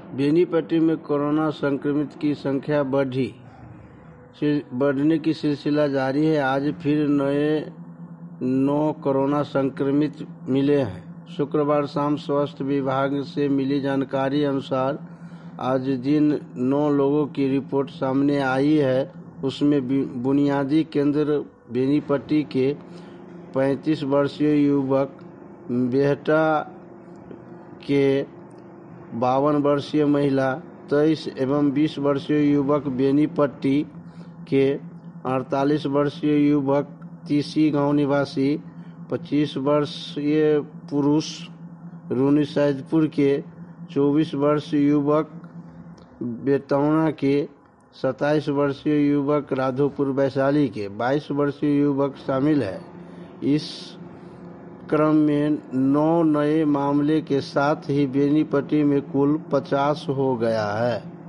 बेनीपट्टी में कोरोना संक्रमित की संख्या बढ़ने की सिलसिला जारी है। आज फिर नए 9 कोरोना संक्रमित मिले हैं। शुक्रवार शाम स्वास्थ्य विभाग से मिली जानकारी अनुसार आज जिन 9 लोगों की रिपोर्ट सामने आई है उसमें बुनियादी केंद्र बेनीपट्टी के 35 वर्षीय युवक, बेहटा के 52 वर्षीय महिला, 23 एवं 20 वर्षीय युवक, बेनीपट्टी के 48 वर्षीय युवक, तीसी गांव निवासी, 25 वर्षीय पुरुष, रूनीसैदपुर के 24 वर्षीय युवक, बेतौना के 27 वर्षीय युवक, राधोपुर वैशाली के 22 वर्षीय युवक शामिल है। इस क्रम में 9 नए मामले के साथ ही बेनीपट्टी में कुल 50 हो गया है।